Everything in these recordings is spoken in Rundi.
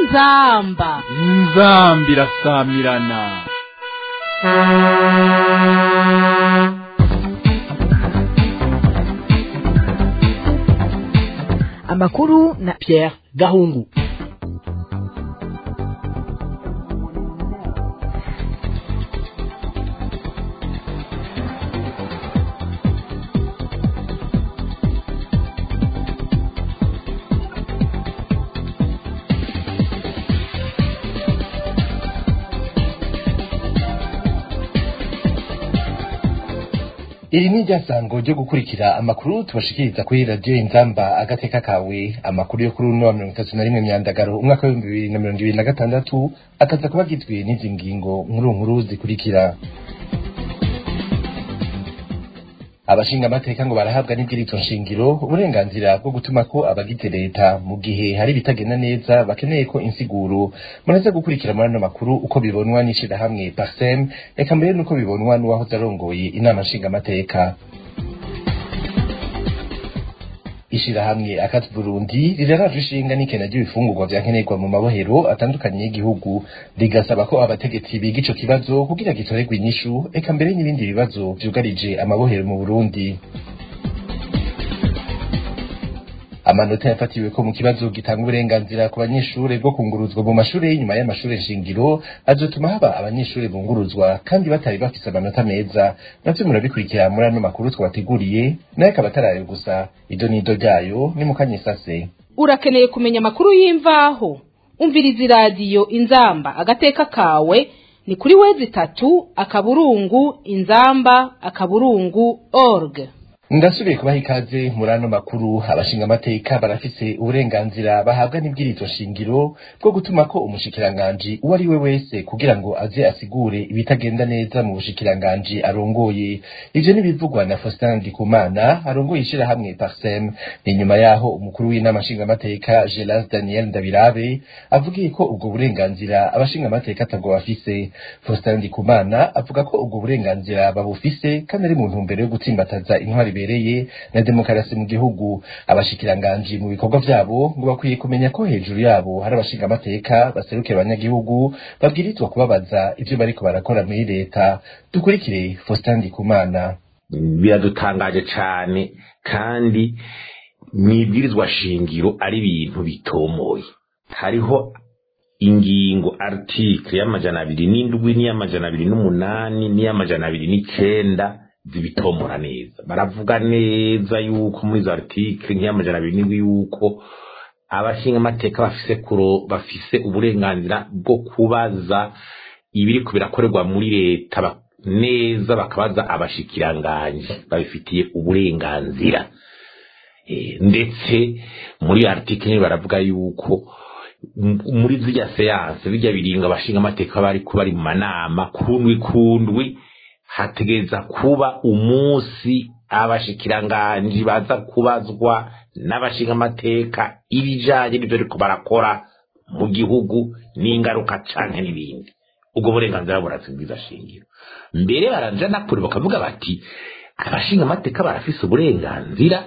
inzamba irasamirana. Amakuru na Pierre Gahungu. Iri ni ryasango ryo gukurikira amakuru tubashikiriza kuri radio Inzamba agateka kawe. Amakuru yo kuri 31 Myandagaro umwaka wa 2026 akaza kubagizwe n'izi ngingo nkuru zikurikira. Abashinga amateka ngo barahabwa n'ibwirizwa nshingiro uburenganzira bwo gutuma ko abagize leta mu gihe hari bitagenda neza bakeneye ko insiguro. Munaze gukurikira muri ano makuru uko bibonwa n'ishirahamwe Parsem, eka mbere nuko bibonwa n'uwahoze arongoye inama nshinga amateka. Ishirahamwe Akati Burundi riraraje ishinga n'ikena ry'ibifungurwa vyankenerwa mu mabohero atandukanye y'igihugu, rigasaba ko abategetsi biga ico kibazo kugira gitorerwe inyishu, eka mbere n'ibindi bibazo vyugarije amabohero mu Burundi. Amanota yafatiwe ko mu kibazo gitanga uburenganzira ku banyeshure bwo kunguruzwa mu mashure y'inyuma y'amashure shingiro azotuma haba abanyeshure bunguruzwa kandi batari bafise amanota meza. Navyo murabikurikira muri ano makuru twabateguriye, naye kabatarayo gusa. Ido nido ryayo ni mukanyisase. Urakeneye kumenya amakuru y'imvaho? Umviriza iradiyo Inzamba agateka kawe ni kuri wezi3:inzamba.org. Ndasubiye kubaha ikaze muri ano makuru. Abashinga amateka barafise uburenganzira bahabwa n'ibwirizwa shingiro bwo gutuma ko umushikiranganji uwo ari we wese kugira ngo aze asigure ibitagenda neza mu bushikiranganji arongoye. Ivyo nibivugwa na Faustin Ndikumana arongoye ishirahamwe Parsem. Ni nyuma yaho umukuru w'inama nshinga amateka Gelas Daniel Ndabirabe avugiye ko ubwo burenganzira abashinga amateka atabwo bafise. Faustin Ndikumana avuga ko ubwo burenganzira babufise kandi ari mu ntumbero yo gutsimbataza intwari bereye na demokarasi mu gihugu. Abashikiranganji mu bikorwa vyabo ngo bakwiye kumenya ko hejuru yabo hari abashinga amateka baserukira abanyagihugu babwirizwa kubabaza ivyo bariko barakora muri leta. Dukurikire Faustin Ndikumana. Biradutangaje cane kandi mwibwirizwa shingiro ari ibintu bitomoye. Hariho ingingo article y'amajana 207 n'iy'amajana 208 n'iy'amajana 209 zibitomora neza. Baravuga neza yuko muri za article nk'iy'amajana 2 yuko abashinga amateka bafise uburenganzira bwo kubaza ibiri kubirakorerwa muri leta neza, bakabaza abashikiranganje babifitiye uburenganzira. Ndetse muri article baravuga yuko muri zirya seance bijya biringa abashinga amateka bari kubari mu manama kundwi hategeza kuba umunsi abashikiranganje baza kubazwa n'abashinga amateka ibijanye n'ivyo ariko barakora mu gihugu n'ingaruka canke n'ibindi. Ubwo burenganzira buratsindiza shingiro. Mbere baranja nakuri bakavuga bati abashinga amateka barafise uburenganzira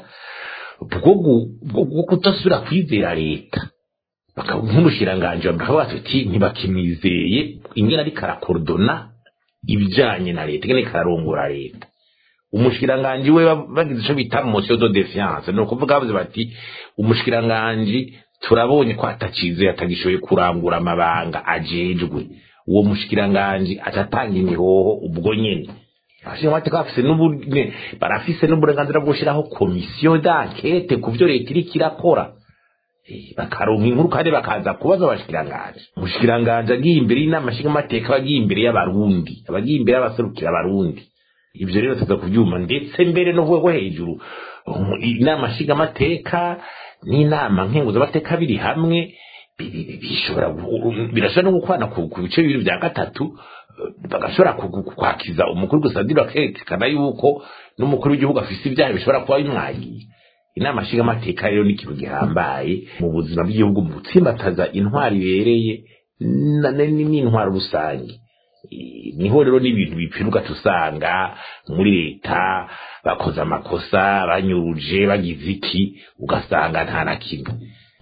bwo kutasubira kwizera leta. Nk'umushiranganje bakavuga bati ntibakimwizeye ingene ari karakordona ibijanye na leta, ingene kararongora leta. Umushikiranganje we bagize ico bita motion de défiance, no kuvuga bavuze bati umushikiranganje turabonye ko atacize atagishoye kurangura amabanga ajejwe. Uwo mushikiranganje atatanga imihoho ubwo nyene. Abashinga amateka barafise n'uburenganzira bwo gushiraho commission d'enquête ku vyo leta iriko irakora. Bakaronka inkuru kandi bakaza kubaza abashikiranganje. Umushikiranganje agiye imbere y'inama nshinga amateka, bagiye imbere y'abarundi, abagiye imbere y'abaserukira abarundi. Ivyo rero tuza kuvyuma ndetse mbere no vuga hejuru inama nshinga amateka n'inama nkenguza amateka biri hamwe birashobora no gukwana ku bice bibiri vya gatatu, bagashobora kwakiza umukuru gusadira kerekana yuko n'umukuru w'igihugu afise ibyaha bishobora kuba bimwagiye. Inama nshinga amateka rero ni ikintu gihambaye mu buzima bw'igihugu, mu gutsimbataza intwari ibereye n'intwaro rusange. Niho rero n'ibintu bipfiruka tusanga muri leta bakoze amakosa, banyuruje, bagize iki, ugasanga nta na kimwe.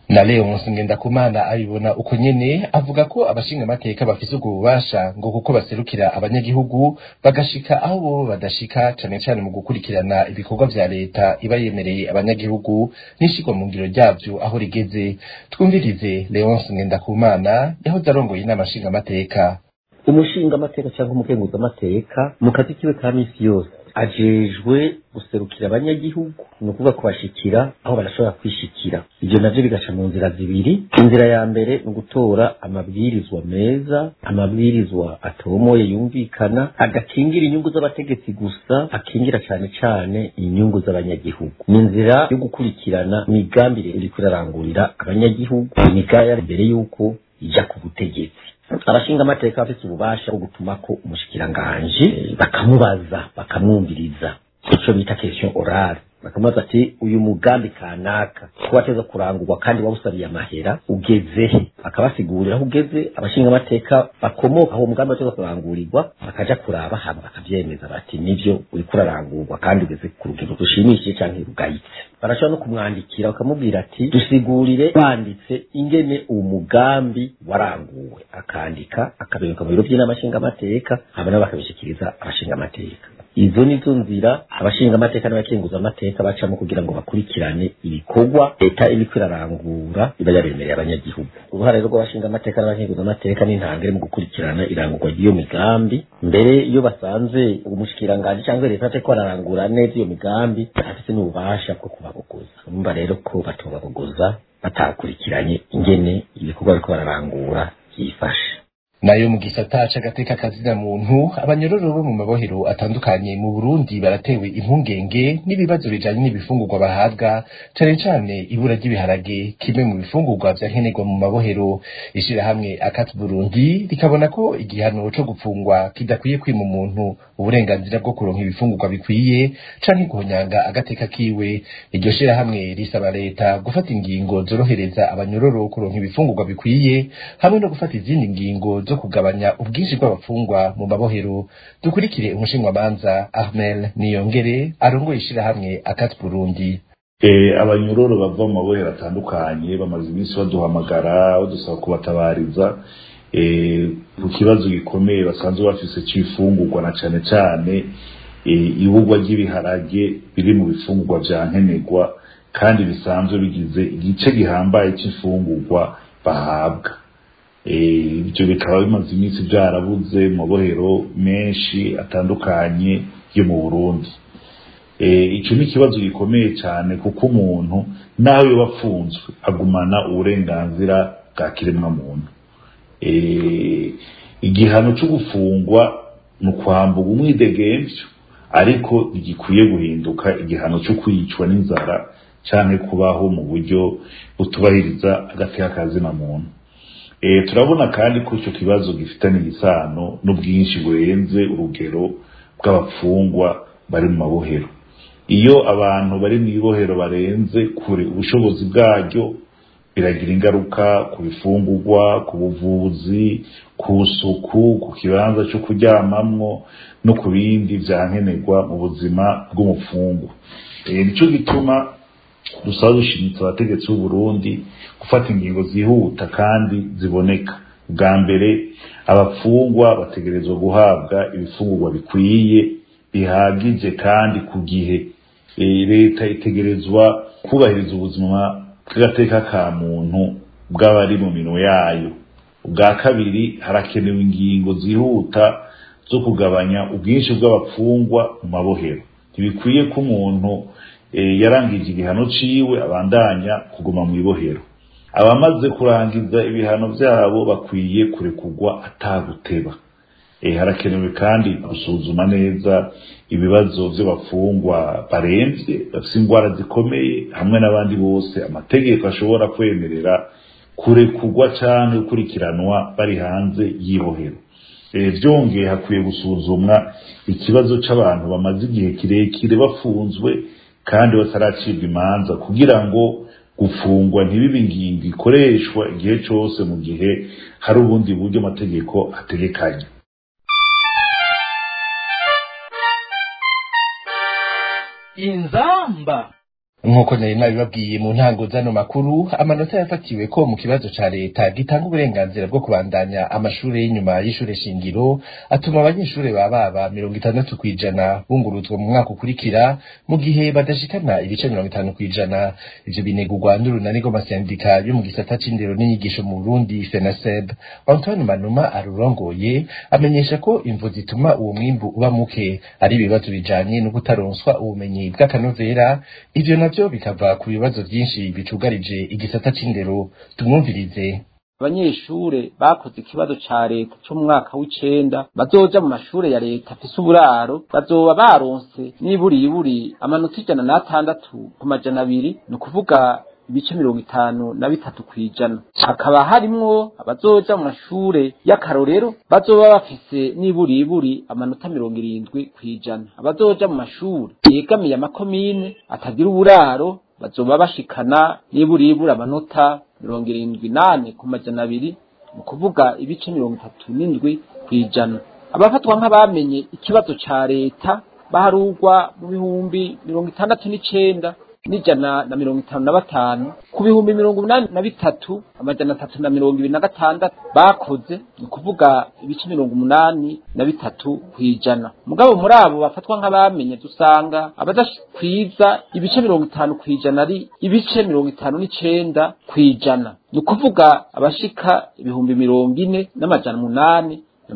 na Leonce Ngendakumana abibona uko nyene, avuga ko abashinga amateka bafise ubwo bubasha ngo kuko baserukira abanyagihugu bagashika aho bo badashika, cane cane mu gukurikirana ibikorwa vya leta iba yemereye abanyagihugu n'ishigwa mu ngiro ryavyo aho rigeze. Twumvirize Leonce Ngendakumana yahoze arongoye inama nshinga amateka. Umushinga amateka cyangwa umukenguza amateka mu kazi kiwe ka misi yose ajejwe guserukira abanyagihugu, ni ukuvuga kubashikira aho barashobora kwishikira. Ivyo navyo bigaca mu nzira zibiri. Inzira ya mbere ni ugutora amabwirizwa meza, amabwirizwa atomoye yumvikana, adakingira inyungu z'abategetsi gusa, akingira cane cane inyungu z'abanyagihugu. Ni inzira yo gukurikirana imigambi iriko irarangurira abanyagihugu, imigaya mbere yuko ija ku butegetsi. Abashinga amateka bafite ububasha bwo gutuma ko umushikiranganje bakamubaza, bakamwumviriza, ico bita question orale. Bakamubaza ati uyu mugambi kanaka ko wateza kurangurwa kandi wawusabiye amahera ugezehe, akabasigurira aho ugeze. Abashinga amateka bakomoka aho umugambi wateza kurangurirwa bakaja kuraba hama bakavyemeza bati nivyo uri kurarangurwa kandi ugeze ku rugero rushimishije canke rugayitse. Barashobora no kumwandikira bakamubwira ati dusigurire banditse ingene uwo mugambi waranguwe, akandika akabereka mu biro by'inama nshinga amateka, hama nabo bakabishikiriza abashinga amateka. Izo nizo nzira abashinga amateka n'abakenguza amateka bacamo kugira ngo bakurikirane ibikorwa leta iriko irarangura iba yaremereye abanyagihugu. Uruhare rw'abashinga amateka n'abakenguza amateka n'intangire mu gukurikirana irangurwa ry'iyo migambi. Mbere iyo basanze umushikiranganje cyangwa leta ateko ararangura neza iyo migambi, bafite n'ububasha bwo kubabogoza. Urumva rero ko batobabogoza batakurikiranye ingene ibikorwa bariko bararangura byifashe. Nayo mu gisata c'agateka kazina muntu, abanyororo bo mu mabohero atandukanye mu Burundi baratewe impungenge n'ibibazo bijanye n'ibifungurwa bahabwa, cane cane ibura ry'ibiharage, kimwe mu bifungurwa vya nkenerwa mu mabohero. Ishirahamwe Akati Burundi rikabona ko igihano co gupfungwa kidakwiye kwima umuntu uburenganzira bwo kuronka ibifungurwa bikwiye canke guhonyanga agateka kiwe. Iryo shirahamwe risaba leta gufata ingingo zorohereza abanyororo kuronka ibifungurwa bikwiye, hamwe no gufata izindi ngingo zo kugabanya ubwinshi bw'abafungwa mu mabohero. Dukurikire umushinwamanza Armel Niyongere arongoye ishirahamwe Akati Burundi. Abanyororo bava mu mabohero atandukanye bamaze iminsi baduhamagara badusaba kubatabariza ku kibazo gikomeye basanzwe bafise c'ifungurwa, na cane cane ibugwa ry'ibiharage biri mu bifungurwa vya nkenerwa kandi bisanzwe bigize igice gihambaye c'ifungurwa bahabwa. Ibyo bikaba bimaze iminsi byarabuze mu mabohero menshi atandukanye yo mu Burundi. Ico ni ikibazo gikomeye cyane kuko umuntu naho yoba apfunzwe agumana uburenganzira bwa kiremwa muntu. Igihano cyo gufungwa no kwambuka umwidegemvyo, ariko ntigikwiye guhinduka igihano cyo kwicwa n'inzara canke kubaho mu buryo butubahiriza agateka kazina muntu. Turabona kandi ko ico kibazo gifitanye isano n'ubwinshi burenze urugero bw'abapfungwa bari mu mabohero. Iyo abantu bari mu ibohero barenze kure ubushobozi bwaryo, biragira ingaruka ku bifungurwa, ku buvuzi, ku suku, ku kibanza cyo kuryamamwo no ku bindi vyankenerwa mu buzima bw'umufungwa. Nico gituma dusaba dushimitse abategetsi b'u Burundi gufata ingingo zihuta kandi ziboneka. Bwa mbere abapfungwa bategerezwa guhabwa ibifungurwa bikwiye bihagije kandi ku gihe. Leta itegerezwa kubahiriza ubuzima bw'agateka ka muntu bw'abari mu minwe yayo. Ubwa kabiri harakenewe ingingo zihuta zo kugabanya ubwinshi bw'abapfungwa mu mabohero. Ntibikwiye ko umuntu yarangije igihano ciwe abandanya kuguma mu ibohero. Abamaze kurangiza ibihano vyabo bakwiye kurekurwa ataguteba. Harakenewe kandi gusuzuma neza ibibazo vy'abafungwa baremvye bafise ingwara zikomeye hamwe n'abandi bose amategeko ashobora kwemerera kurekurwa canke gukurikiranwa bari hanze y'ibohero. Vyongeye hakwiye gusuzumwa ikibazo c'abantu bamaze igihe kirekire bafunzwe kandi bataracibwa imanza, kugira ngo gufungwa ntibibe ingingo ikoreshwa igihe cose mu gihe hari ubundi buryo amategeko ategekanya. Inzamba nk'uko nari nabibabwiye mu ntango zano makuru, amanota yafatiwe ko mu kibazo ca leta gitanga uburenganzira bwo kubandanya amashure y'inyuma y'ishure shingiro atuma abanyeshure baba 60% bunguruzwa mu mwaka ukurikira mu gihe badashikana ibice 50%. Ivyo binegurwa n'urunani rw'amasendika yo mu gisata c'indero n'inyigisho mu Burundi FENASEB. Antoine Manuma arurongoye amenyesha ko imvo zituma uwo mwimbu uba muke ari ibibazo bijanye no kutaronswa ubumenyi bw'akanovera. Ivyo navyo bikava ku bibazo byinshi bicugarije igisata c'indero. Tumwumvirize. Abanyeshure bakoze ikibazo ca leta cyo mu mwaka w'icenda bazoja mu mashure ya leta afise uburaro bazoba baronse niburi amanota 106 ku majana 2, ni ukuvuga ibice 53 kwijana. Hakaba harimwo abazoja mu mashure y'akarorero bazoba bafise niburi amanota 70 kwijana. Abazoja mu mashure yegamiye amakomine atagira uburaro bazoba bashikana niburi amanota 78 ku majana 2, mu kuvuga ibice 37 kwijana. Abafatwa nk'abamenye ikibazo ca leta baharugwa mu bihumbi 69 n'ijana na 55 ku bihumbi 83 amajana 326 bakoze, ni kuvuga ibice 83 kwijana. Mugabo muri abo bafatwa nk'abamenye dusanga abadashikwiza ibice 50 kwijana ari ibice 59 kwijana, ni kuvuga abashika ibihumbi 40 n'amajana 8 na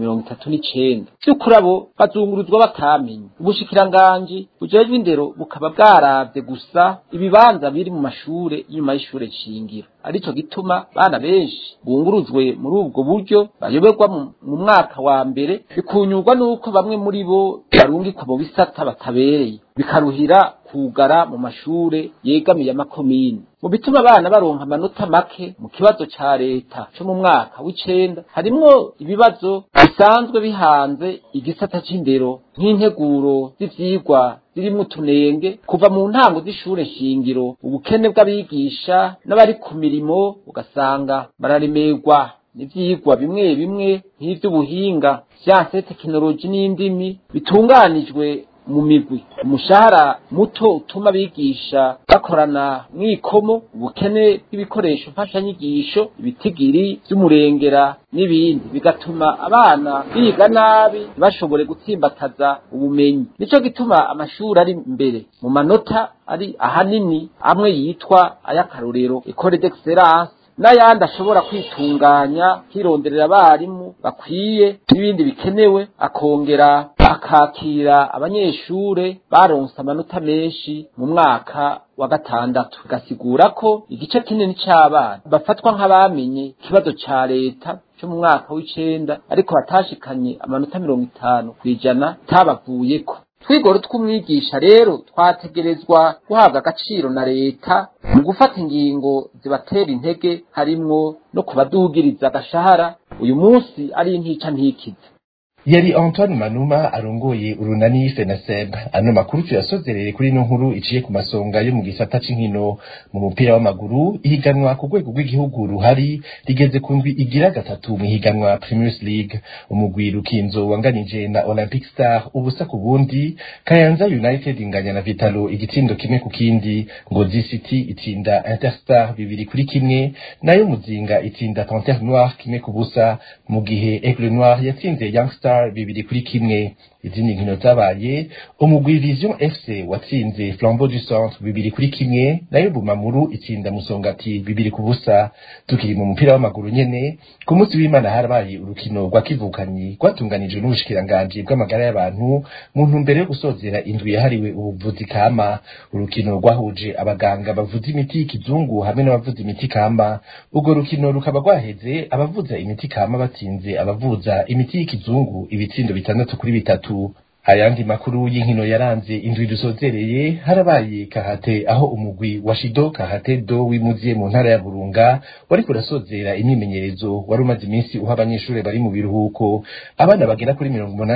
39. Cyukuri abo bazunguruzwa batamenye. Ubushikiranganji bujejwe indero bukaba bwaravye gusa ibibanza biri mu mashure inyuma y'ishure shingiro, arico gituma bana benshi bunguruzwe muri ubwo buryo bayoberwa mu mwaka wa mbere, bikunyurwa nuko bamwe muri bo barungikwa mu bisata batabereye, bikaruhira kugara mu mashure yegamiye amakomine. Mu bituma abana baronka amanota make mu kibazo ca leta cyo mu mwaka w'icenda harimwo ibibazo bisanzwe bihanze igisata c'indero nk'integuro z'ivyigwa zirimwo utunenge kuva mu ntango z'ishure shingiro, ubukene bw'abigisha n'abari ku mirimo ugasanga bararemerwa n'ivyigwa bimwe nk'ivy'ubuhinga, science, tekinoloji n'indimi bitunganijwe mu migwi. Umushahara muto utuma abigisha bakorana mwikomo, ubukene bw'ibikoresho mfashanyigisho, ibitigiri vy'umurengera n'ibindi bigatuma abana biga nabi bashobore gutsimbataza ubumenyi. Nico gituma amashuri ari mbere mu manota ari ahanini amwe yitwa ayakarorero école d'excellence, n'ayandi ashobora kwitunganya hironderera abarimu bakwiye n'ibindi bikenewe, akongera akakira abanyeshure baronse amanota menshi mu mwaka wa gatandatu. Gasigura ko igice kinini c'abana bafatwa nk'abamenye ikibazo ca leta cyo mu mwaka w'icenda ariko batashikanye amanota 50 kwijana tabavuyeko. Twigoro tw'umwigisha rero twategerezwa guhabwa agaciro na leta mu gufata ingingo zibatera intege, harimwo no kubadugiriza agashahara uyu munsi ari intica ntikize. Yari Antoine Manuma arongoye urunani FENASEB. Ano makuru tuyasozerere kuri no nkuru iciye ku masonga yo mu gisata c'inkino. Mu mupira w'amaguru ihiganwa ku rwego rw'igihugu ruhari rigeze ku ndwi igira gatatu mu higanwa Premier League. Umugwi Rukinzo wanganije na Olympic Star ubusa ku bundi, Kayanza United inganya na Vitalo igitsindo kimwe ku kindi, Ngozi City itsinda Interstar 2-1, nayo Muzinga itsinda Panthère Noire kimwe ku busa, mu gihe Aigle Noir yatsinze Young Star 2-1. Izindi nkino zabaye, umugwi Vision FC watsinze Flambeau du Centre 2-1, nayo Bumamuru itsinda Musongati 2-1. Tukiri mu mupira w'amaguru nyene, ku munsi w'Imana harabaye urukino rwa kivukanyi rwatunganijwe n'ubushikiranganji bw'amagara y'abantu mu ntumbero yo gusozera indwi yahariwe ubuvuzi kama. Urukino rwahuje abaganga bavuza imiti y'ikizungu hamwe n'abavuza imiti kama. Urwo rukino rukaba rwaheze abavuza imiti kama batsinze abavuza imiti y'ikizungu ibitsindo 6-3. Ayandi makuru y'inkino yaranze indwi dusozereye, harabaye kahate aho umugwi wa Shido Kahate Do wimuziye mu ntara ya Burunga wari kurasozera imyimenyerezo wari umaze iminsi uha abanyeshure bari mu biruhuko. Abana bagera kuri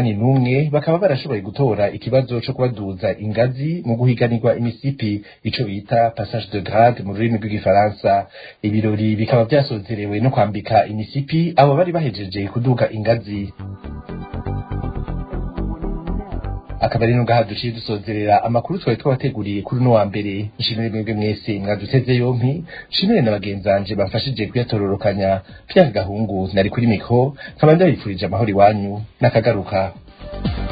81 bakaba barashoboye gutora ikibazo cyo kubaduza ingazi mu guhiganirwa imisipi, ico bita passage de grade mu rurimi rw'igifaransa. Ibirori bikaba byasozerewe no kwambika imisipi abo bari bahejeje kuduga ingazi. akaba ari ngaha duciye dusozerera amakuru twari twabateguriye kuri no wa mbere. Nshimire mwebwe mwese mwaduteze yompi, nshimire na bagenzanje bafashije kuyatororokanya. Pierre Gahungu nari kuri mikro, nkaba ndabifurije amahoro iwanyu n'akagaruka.